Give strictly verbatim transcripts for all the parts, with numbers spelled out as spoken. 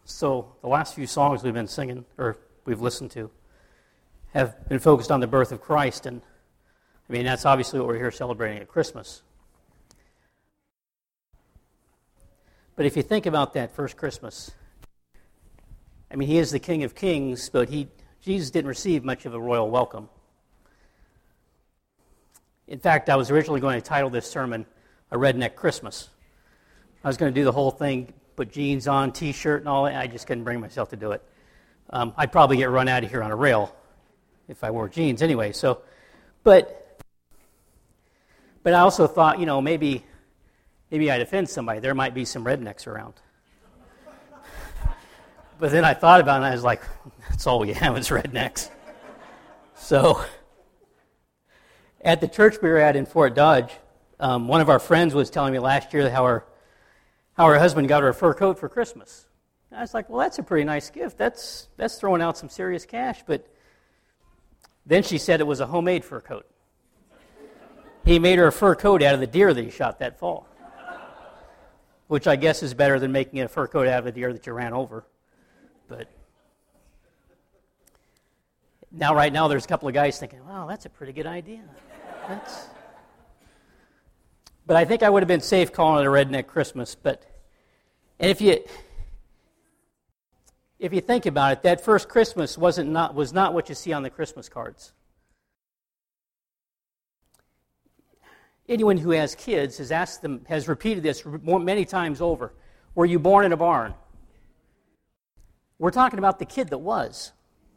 So the last few songs we've been singing, or we've listened to, have been focused on the birth of Christ, and I mean, that's obviously what we're here celebrating at Christmas. But if you think about that first Christmas, I mean, he is the King of Kings, but he Jesus didn't receive much of a royal welcome. In fact, I was originally going to title this sermon, A Redneck Christmas. I was going to do the whole thing, put jeans on, T-shirt and all that. I just couldn't bring myself to do it. Um, I'd probably get run out of here on a rail if I wore jeans anyway. So, but, but I also thought, you know, maybe, maybe I'd offend somebody. There might be some rednecks around. But then I thought about it, and I was like, that's all we have is rednecks. So, at the church we were at in Fort Dodge, um, one of our friends was telling me last year how her, how her husband got her a fur coat for Christmas. And I was like, well, that's a pretty nice gift. That's that's throwing out some serious cash. But then she said it was a homemade fur coat. He made her a fur coat out of the deer that he shot that fall, which I guess is better than making a fur coat out of a deer that you ran over. But now, right now, there's a couple of guys thinking, wow, that's a pretty good idea. That's... But I think I would have been safe calling it a redneck Christmas. But and if you if you think about it, that first Christmas wasn't not was not what you see on the Christmas cards. Anyone who has kids has asked them has repeated this many times over. Were you born in a barn? We're talking about the kid that was.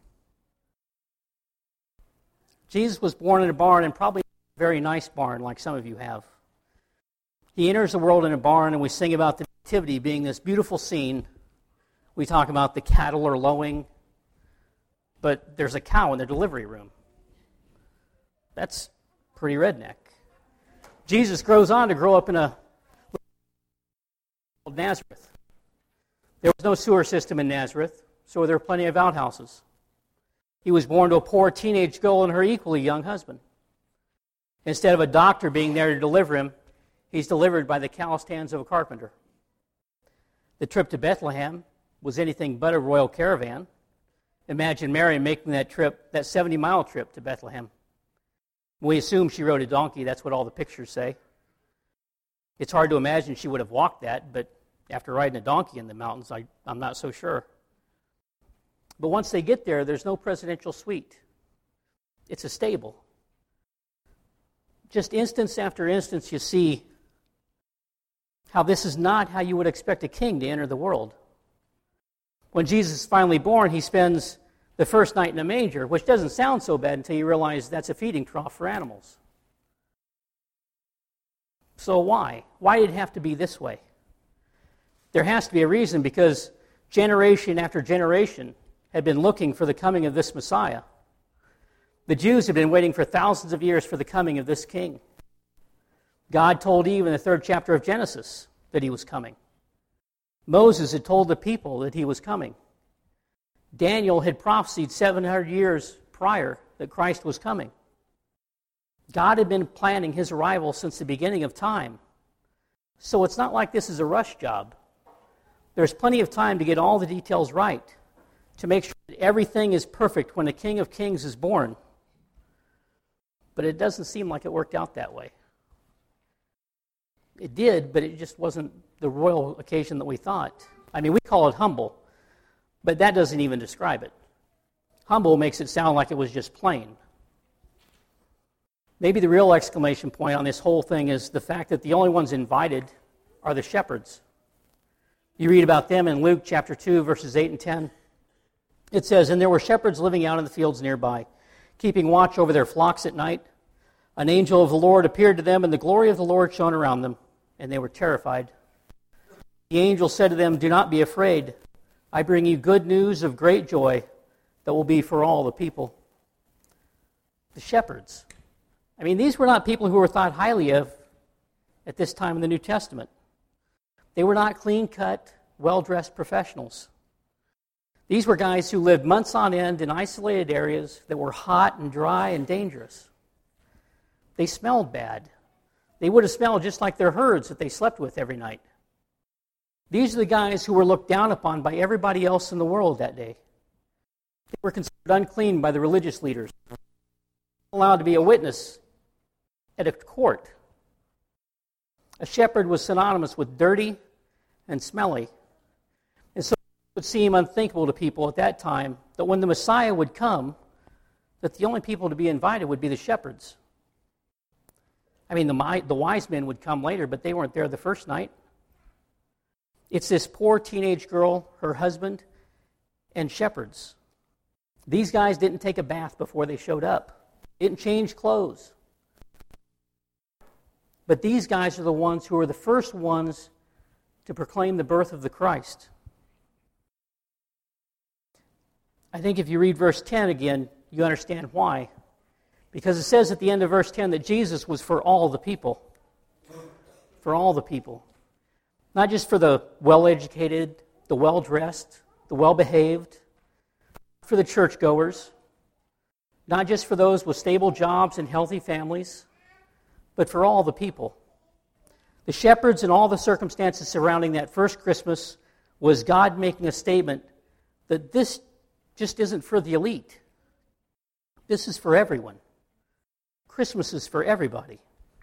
Jesus was born in a barn, and probably a very nice barn like some of you have. He enters the world in a barn, and we sing about the nativity being this beautiful scene. We talk about the cattle are lowing, but there's a cow in the delivery room. That's pretty redneck. Jesus grows on to grow up in a called Nazareth. There was no sewer system in Nazareth, so there were plenty of outhouses. He was born to a poor teenage girl and her equally young husband. Instead of a doctor being there to deliver him, he's delivered by the calloused hands of a carpenter. The trip to Bethlehem was anything but a royal caravan. Imagine Mary making that trip, that seventy-mile trip to Bethlehem. We assume she rode a donkey. That's what all the pictures say. It's hard to imagine she would have walked that, but after riding a donkey in the mountains, I, I'm not so sure. But once they get there, there's no presidential suite. It's a stable. Just instance after instance, you see how this is not how you would expect a king to enter the world. When Jesus is finally born, he spends the first night in a manger, which doesn't sound so bad until you realize that's a feeding trough for animals. So why? Why did it have to be this way? There has to be a reason, because generation after generation had been looking for the coming of this Messiah. The Jews had been waiting for thousands of years for the coming of this king. God told Eve in the third chapter of Genesis that he was coming. Moses had told the people that he was coming. Daniel had prophesied seven hundred years prior that Christ was coming. God had been planning his arrival since the beginning of time. So it's not like this is a rush job. There's plenty of time to get all the details right, to make sure that everything is perfect when the King of Kings is born. But it doesn't seem like it worked out that way. It did, but it just wasn't the royal occasion that we thought. I mean, we call it humble, but that doesn't even describe it. Humble makes it sound like it was just plain. Maybe the real exclamation point on this whole thing is the fact that the only ones invited are the shepherds. You read about them in Luke chapter two, verses eight and ten. It says, "And there were shepherds living out in the fields nearby, keeping watch over their flocks at night. An angel of the Lord appeared to them, and the glory of the Lord shone around them, and they were terrified. The angel said to them, 'Do not be afraid. I bring you good news of great joy that will be for all the people.'" The shepherds. I mean, these were not people who were thought highly of at this time in the New Testament. They were not clean-cut, well-dressed professionals. These were guys who lived months on end in isolated areas that were hot and dry and dangerous. They smelled bad. They would have smelled just like their herds that they slept with every night. These are the guys who were looked down upon by everybody else in the world that day. They were considered unclean by the religious leaders, not allowed to be a witness at a court. A shepherd was synonymous with dirty and smelly. And so it would seem unthinkable to people at that time that when the Messiah would come, that the only people to be invited would be the shepherds. I mean, the, the wise men would come later, but they weren't there the first night. It's this poor teenage girl, her husband, and shepherds. These guys didn't take a bath before they showed up. Didn't change clothes. But these guys are the ones who are the first ones to proclaim the birth of the Christ. I think if you read verse ten again, you understand why. Because it says at the end of verse ten that Jesus was for all the people. For all the people. Not just for the well-educated, the well-dressed, the well-behaved, for the churchgoers, not just for those with stable jobs and healthy families, but for all the people. The shepherds and all the circumstances surrounding that first Christmas was God making a statement that this just isn't for the elite. This is for everyone. Christmas is for everybody.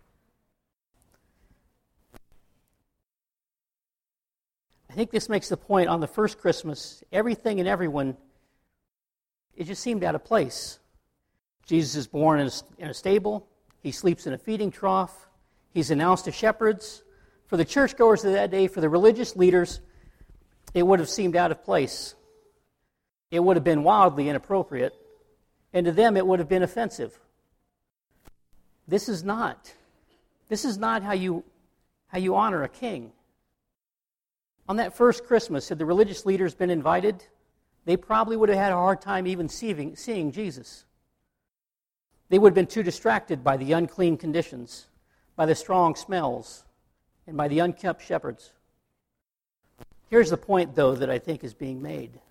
I think this makes the point on the first Christmas, everything and everyone, it just seemed out of place. Jesus is born in a, in a stable. He sleeps in a feeding trough. He's announced to shepherds. For the churchgoers of that day, for the religious leaders, it would have seemed out of place. It would have been wildly inappropriate. And to them, it would have been offensive. This is not. This is not how you, how you honor a king. On that first Christmas, had the religious leaders been invited, they probably would have had a hard time even seeing, seeing Jesus. They would have been too distracted by the unclean conditions, by the strong smells, and by the unkempt shepherds. Here's the point, though, that I think is being made.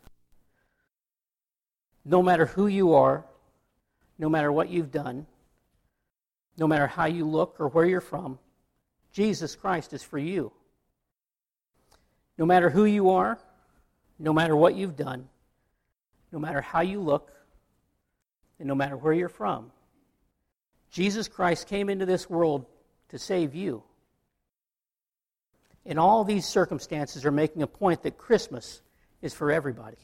No matter who you are, no matter what you've done, no matter how you look or where you're from, Jesus Christ is for you. No matter who you are, no matter what you've done, no matter how you look, and no matter where you're from, Jesus Christ came into this world to save you. And all these circumstances are making a point that Christmas is for everybody.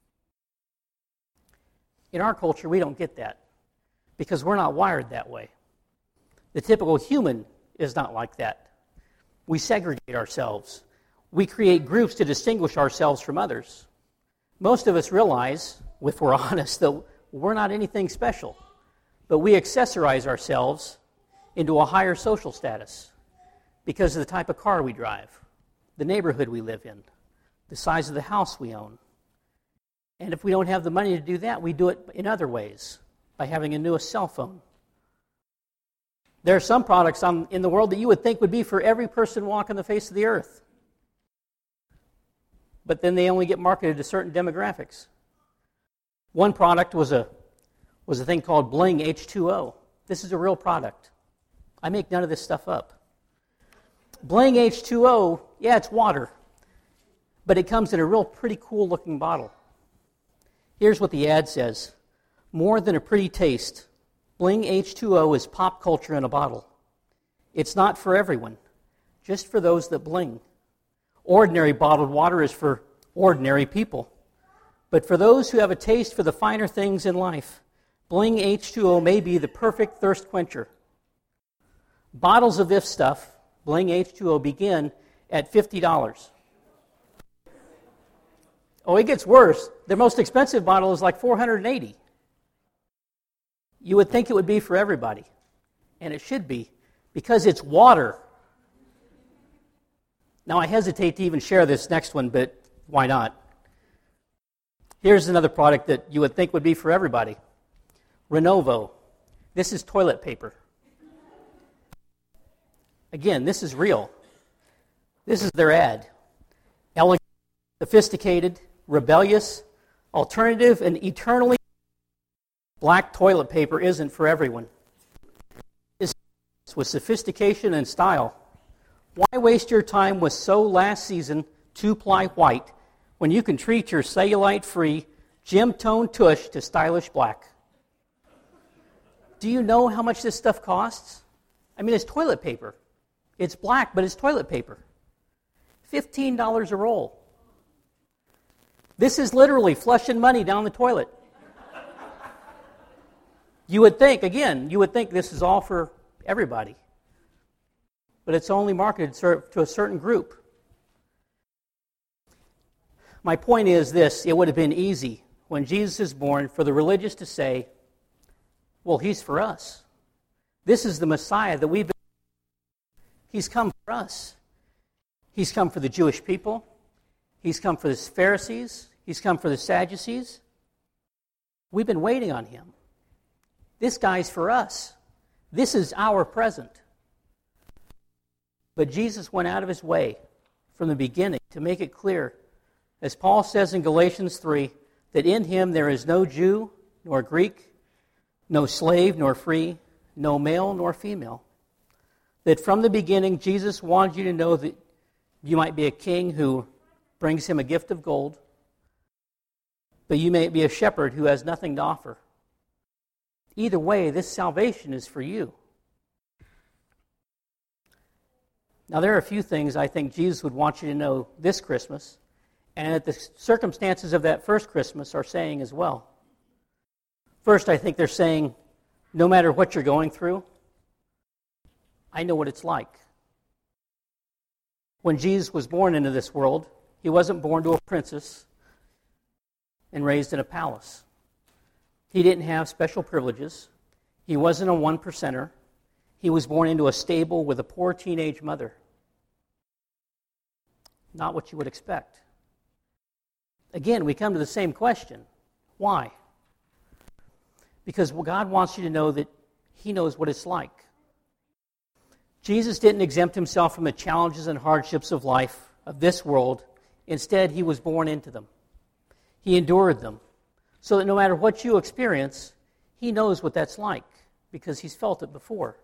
In our culture, we don't get that because we're not wired that way. The typical human is not like that. We segregate ourselves. We create groups to distinguish ourselves from others. Most of us realize, if we're honest, that we're not anything special, but we accessorize ourselves into a higher social status because of the type of car we drive, the neighborhood we live in, the size of the house we own. And if we don't have the money to do that, we do it in other ways, by having a newest cell phone. There are some products on, in the world that you would think would be for every person walking the face of the earth. But then they only get marketed to certain demographics. One product was a was a thing called Bling H two O. This is a real product. I make none of this stuff up. Bling H two O, yeah, it's water, but it comes in a real pretty cool looking bottle. Here's what the ad says. More than a pretty taste, Bling H two O is pop culture in a bottle. It's not for everyone, just for those that bling. Ordinary bottled water is for ordinary people. But for those who have a taste for the finer things in life, Bling H two O may be the perfect thirst quencher. Bottles of this stuff, Bling H two O, begin at fifty dollars. Oh, it gets worse. The most expensive bottle is like four hundred eighty dollars. You would think it would be for everybody, and it should be, because it's water. Now, I hesitate to even share this next one, but why not? Here's another product that you would think would be for everybody. Renovo. This is toilet paper. Again, this is real. This is their ad. Elegant, sophisticated, rebellious, alternative, and eternally black toilet paper isn't for everyone. It's with sophistication and style. Why waste your time with so last season two-ply white when you can treat your cellulite-free gym tone tush to stylish black? Do you know how much this stuff costs? I mean, it's toilet paper. It's black, but it's toilet paper. fifteen dollars a roll. This is literally flushing money down the toilet. You would think, again, you would think this is all for everybody. But it's only marketed to a certain group. My point is this: it would have been easy when Jesus is born for the religious to say, well, he's for us. This is the Messiah that we've been. He's come for us. He's come for the Jewish people. He's come for the Pharisees. He's come for the Sadducees. We've been waiting on him. This guy's for us. This is our present. But Jesus went out of his way from the beginning to make it clear, as Paul says in Galatians three, that in him there is no Jew nor Greek, no slave nor free, no male nor female. That from the beginning Jesus wanted you to know that you might be a king who brings him a gift of gold, but you may be a shepherd who has nothing to offer. Either way, this salvation is for you. Now, there are a few things I think Jesus would want you to know this Christmas, and that the circumstances of that first Christmas are saying as well. First, I think they're saying, no matter what you're going through, I know what it's like. When Jesus was born into this world, he wasn't born to a princess and raised in a palace. He didn't have special privileges. He wasn't a one percenter. He was born into a stable with a poor teenage mother. Not what you would expect. Again, we come to the same question. Why? Because God wants you to know that he knows what it's like. Jesus didn't exempt himself from the challenges and hardships of life, of this world. Instead, he was born into them. He endured them. So that no matter what you experience, he knows what that's like, because he's felt it before.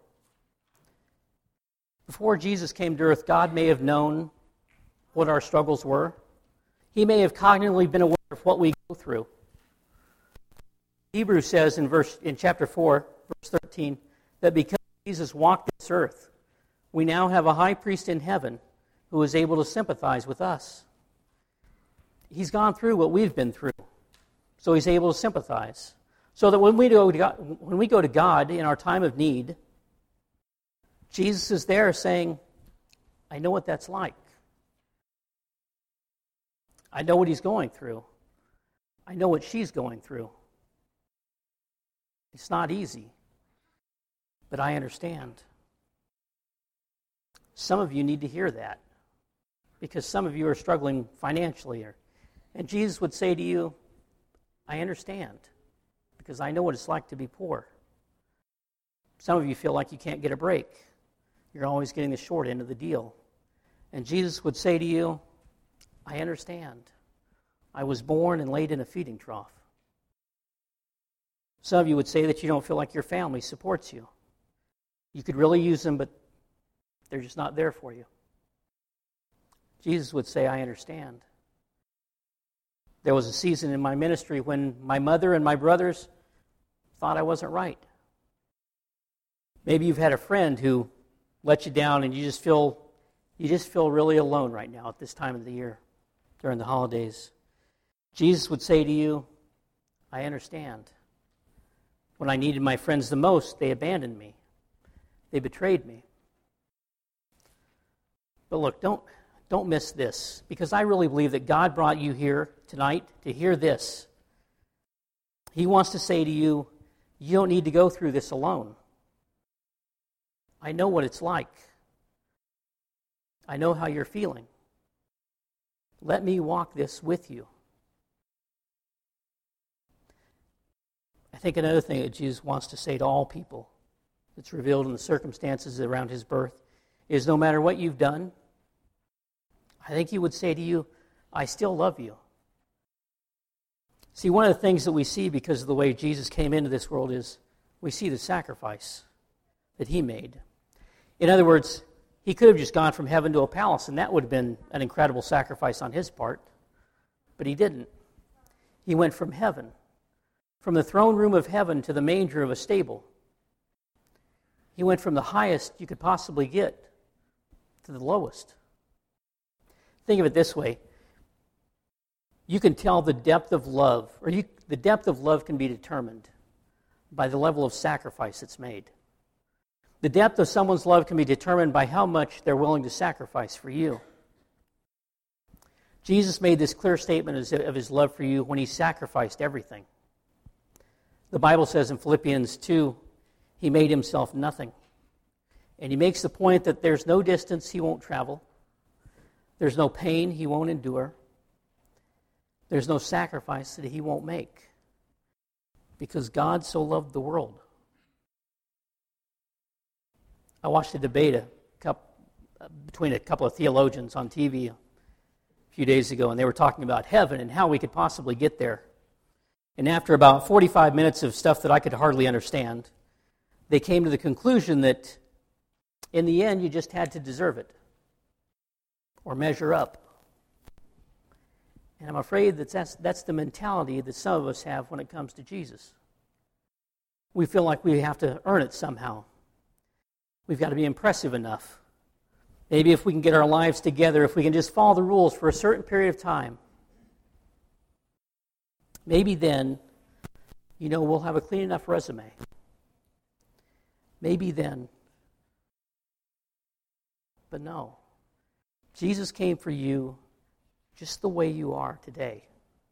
Before Jesus came to earth, God may have known what our struggles were. He may have cognitively been aware of what we go through. Hebrews says in verse in chapter four, verse thirteen, that because Jesus walked this earth, we now have a high priest in heaven who is able to sympathize with us. He's gone through what we've been through, so he's able to sympathize. So that when we go to God, when we go to God in our time of need, Jesus is there saying, I know what that's like. I know what he's going through. I know what she's going through. It's not easy, but I understand. Some of you need to hear that, because some of you are struggling financially. Or, and Jesus would say to you, I understand, because I know what it's like to be poor. Some of you feel like you can't get a break. You're always getting the short end of the deal. And Jesus would say to you, I understand. I was born and laid in a feeding trough. Some of you would say that you don't feel like your family supports you. You could really use them, but they're just not there for you. Jesus would say, I understand. There was a season in my ministry when my mother and my brothers thought I wasn't right. Maybe you've had a friend who let you down and you just feel you just feel really alone right now at this time of the year during the holidays. Jesus would say to you, I understand. When I needed my friends the most, they abandoned me. They betrayed me. But look, don't, don't miss this, because I really believe that God brought you here tonight to hear this. He wants to say to you, you don't need to go through this alone. I know what it's like. I know how you're feeling. Let me walk this with you. I think another thing that Jesus wants to say to all people that's revealed in the circumstances around his birth is no matter what you've done, I think he would say to you, I still love you. See, one of the things that we see because of the way Jesus came into this world is we see the sacrifice that he made. In other words, He could have just gone from heaven to a palace, and that would have been an incredible sacrifice on his part. But he didn't. He went from heaven, from the throne room of heaven to the manger of a stable. He went from the highest you could possibly get to the lowest. Think of it this way. You can tell the depth of love, or you, the depth of love can be determined by the level of sacrifice that's made. The depth of someone's love can be determined by how much they're willing to sacrifice for you. Jesus made this clear statement of his love for you when he sacrificed everything. The Bible says in Philippians two, he made himself nothing. And he makes the point that there's no distance he won't travel. There's no pain he won't endure. There's no sacrifice that he won't make. Because God so loved the world. I watched a debate a couple, between a couple of theologians on T V a few days ago, and they were talking about heaven and how we could possibly get there. And after about forty-five minutes of stuff that I could hardly understand, they came to the conclusion that in the end you just had to deserve it or measure up. And I'm afraid that that's, that's the mentality that some of us have when it comes to Jesus. We feel like we have to earn it somehow. We've got to be impressive enough. Maybe if we can get our lives together, if we can just follow the rules for a certain period of time, maybe then, you know, we'll have a clean enough resume. Maybe then. But no. Jesus came for you just the way you are today.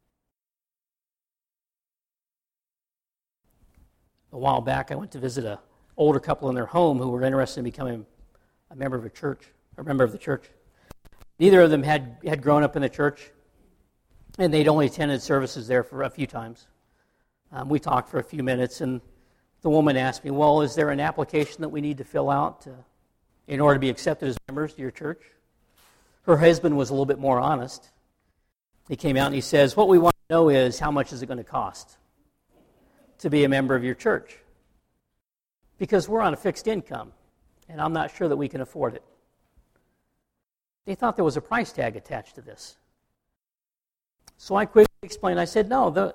A while back, I went to visit an older couple in their home who were interested in becoming a member of a church, a member of the church. Neither of them had, had grown up in the church, and they'd only attended services there for a few times. Um, we talked for a few minutes, and the woman asked me, well, is there an application that we need to fill out to, in order to be accepted as members of your church? Her husband was a little bit more honest. He came out and he says, what we want to know is how much is it going to cost to be a member of your church? Because we're on a fixed income, and I'm not sure that we can afford it. They thought there was a price tag attached to this. So I quickly explained, I said, no, the,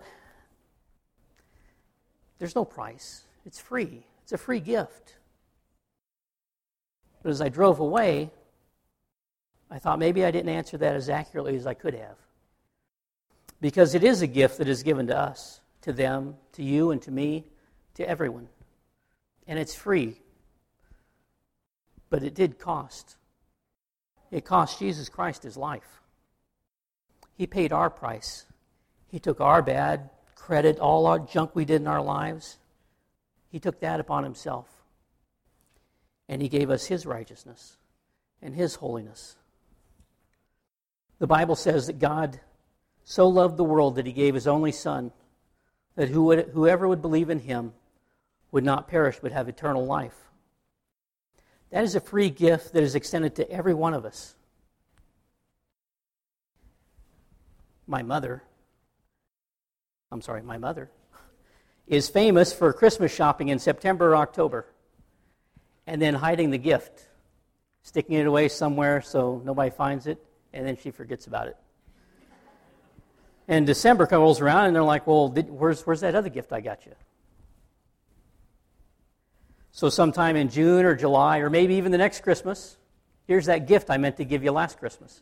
there's no price. It's free. It's a free gift. But as I drove away, I thought maybe I didn't answer that as accurately as I could have. Because it is a gift that is given to us, to them, to you, and to me, to everyone. And it's free. But it did cost. It cost Jesus Christ his life. He paid our price. He took our bad credit, all our junk we did in our lives. He took that upon himself. And he gave us his righteousness and his holiness. The Bible says that God so loved the world that he gave his only Son, that who would, whoever would believe in him would not perish but have eternal life. That is a free gift that is extended to every one of us. My mother, I'm sorry, my mother, is famous for Christmas shopping in September or October and then hiding the gift, sticking it away somewhere so nobody finds it, and then she forgets about it. And December rolls around, and they're like, well, did, where's, where's that other gift I got you? So sometime in June or July, or maybe even the next Christmas, here's that gift I meant to give you last Christmas.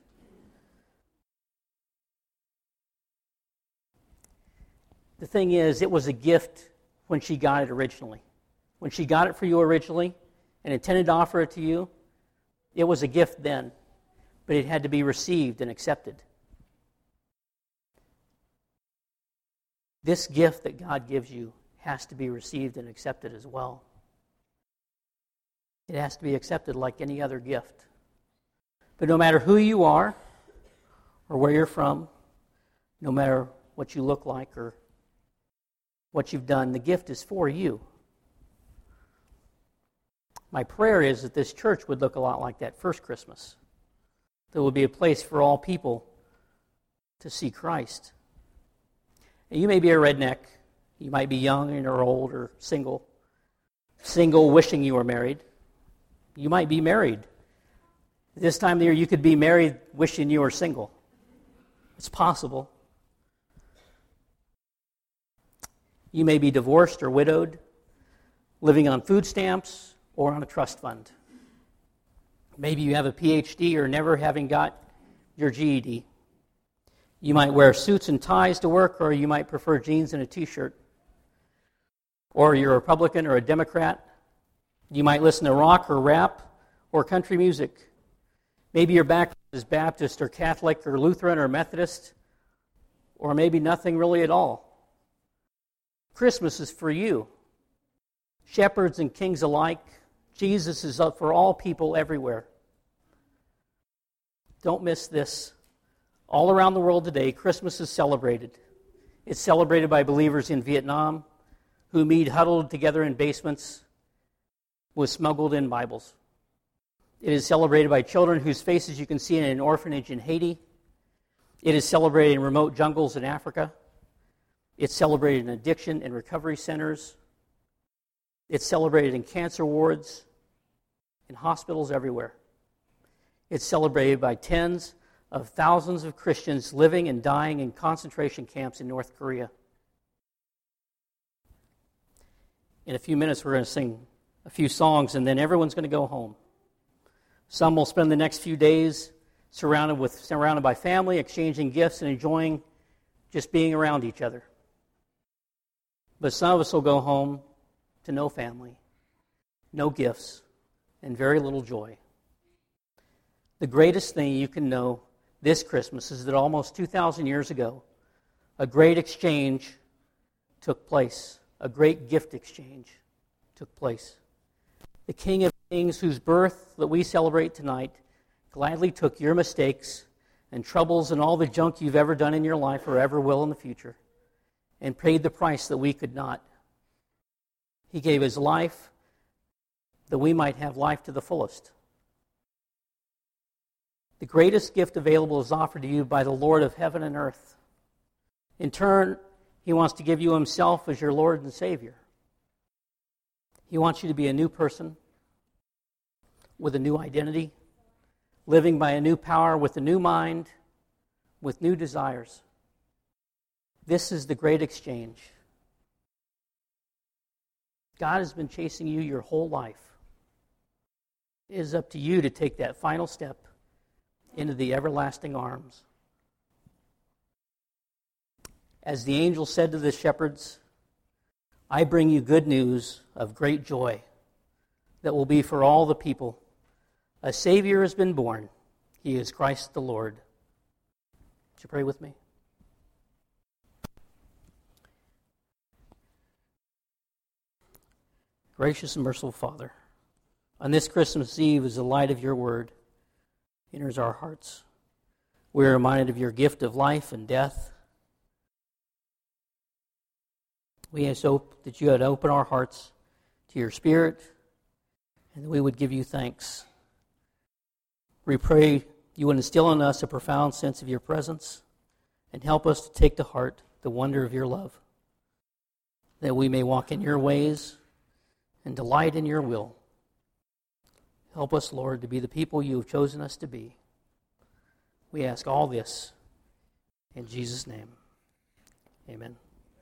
The thing is, it was a gift when she got it originally. When she got it for you originally and intended to offer it to you, it was a gift then, but it had to be received and accepted. This gift that God gives you has to be received and accepted as well. It has to be accepted like any other gift. But no matter who you are or where you're from, no matter what you look like or what you've done, the gift is for you. My prayer is that this church would look a lot like that first Christmas. There would be a place for all people to see Christ. And you may be a redneck. You might be young or old or single. Single, wishing you were married. You might be married, This time of the year, you could be married wishing you were single. It's possible. You may be divorced or widowed, living on food stamps or on a trust fund. Maybe you have a P H D or never having got your G E D. You might wear suits and ties to work, or you might prefer jeans and a t-shirt. Or you're a Republican or a Democrat. You might listen to rock or rap or country music. Maybe your background is Baptist or Catholic or Lutheran or Methodist, or maybe nothing really at all. Christmas is for you. Shepherds and kings alike, Jesus is up for all people everywhere. Don't miss this. All around the world today, Christmas is celebrated. It's celebrated by believers in Vietnam who meet huddled together in basements with smuggled-in Bibles. It is celebrated by children whose faces you can see in an orphanage in Haiti. It is celebrated in remote jungles in Africa. It's celebrated in addiction and recovery centers. It's celebrated in cancer wards, in hospitals everywhere. It's celebrated by tens of thousands of Christians living and dying in concentration camps in North Korea. In a few minutes, we're going to sing a few songs, and then everyone's going to go home. Some will spend the next few days surrounded with surrounded by family, exchanging gifts and enjoying just being around each other. But some of us will go home to no family, no gifts, and very little joy. The greatest thing you can know this Christmas is that almost two thousand years ago, a great exchange took place. A great gift exchange took place. The King of Kings, whose birth that we celebrate tonight, gladly took your mistakes and troubles and all the junk you've ever done in your life or ever will in the future and paid the price that we could not. He gave his life that we might have life to the fullest. The greatest gift available is offered to you by the Lord of heaven and earth. In turn, he wants to give you himself as your Lord and Savior. He wants you to be a new person with a new identity, living by a new power, with a new mind, with new desires. This is the great exchange. God has been chasing you your whole life. It is up to you to take that final step into the everlasting arms. As the angel said to the shepherds, I bring you good news of great joy that will be for all the people. A Savior has been born. He is Christ the Lord. Would you pray with me? Gracious and merciful Father, on this Christmas Eve, as the light of your word enters our hearts, we are reminded of your gift of life and death. We ask that you would open our hearts to your Spirit and that we would give you thanks. We pray you would instill in us a profound sense of your presence and help us to take to heart the wonder of your love, that we may walk in your ways and delight in your will. Help us, Lord, to be the people you have chosen us to be. We ask all this in Jesus' name. Amen.